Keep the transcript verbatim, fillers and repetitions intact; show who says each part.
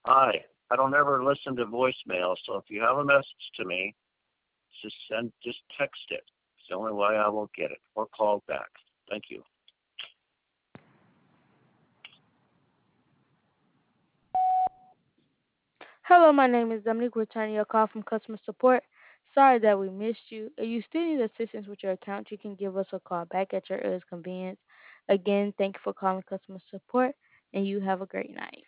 Speaker 1: Hi. I don't ever listen to voicemail, so if you have a message to me, just send, just text it. It's the only way I will get it, or call back. Thank you.
Speaker 2: Hello, my name is Dominique, returning your call from customer support. Sorry that we missed you. If you still need assistance with your account, you can give us a call back at your earliest convenience. Again, thank you for calling customer support, and you have a great night.